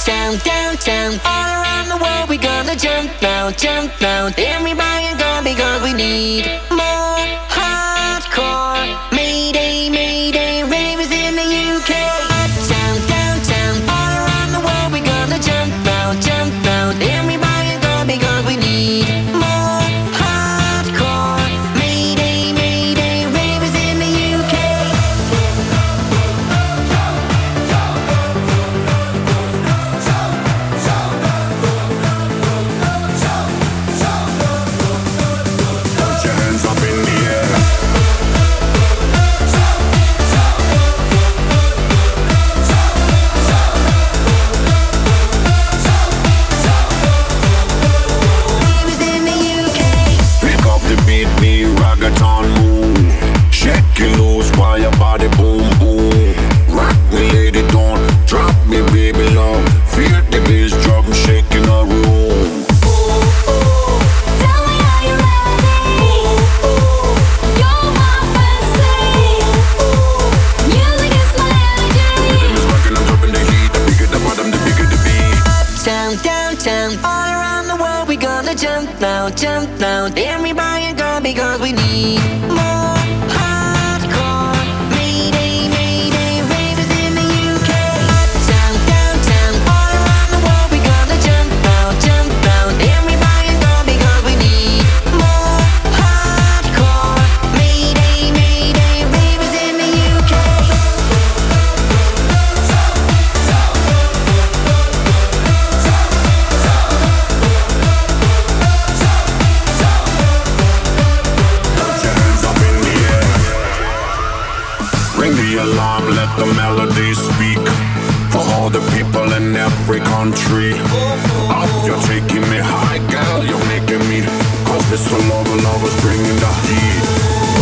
Uptown, downtown, all around the world we gonna jump now, jump now. Everybody gone because we need more hardcore. Mayday, mayday, ravers in the UK. Uptown, downtown, all around the world we gonna jump now, jump now. Everybody gone because we need more hardcore. Mayday, mayday, ravers in the UK. Put your hands up in the air. Ravers in the UK. Pick up the beat, me reggaeton move. Shake it loose while your body boom boom. Rock me, lady, don't drop me, baby love. Feel the bass drum shaking the room. Tell me are you ready? You're my fantasy. Music is my energy. Rhythm is rocking, I'm dropping the heat. The bigger the bottom, the bigger the beat. Uptown, downtown, all around the world we gonna jump now, jump now. Everybody gone because we need more hardcore. Mayday, mayday, ravers in the UK. Uptown, downtown, all around the world we gonna jump now, jump now. Everybody gone because we need more hardcore. Mayday, mayday, ravers in the UK. Put your hands up in the air. Ring the alarm, let the melody speak. For all the people in every country. Up, you're taking me high, girl, you're making me. Cause this lover, lovers bringing the heat.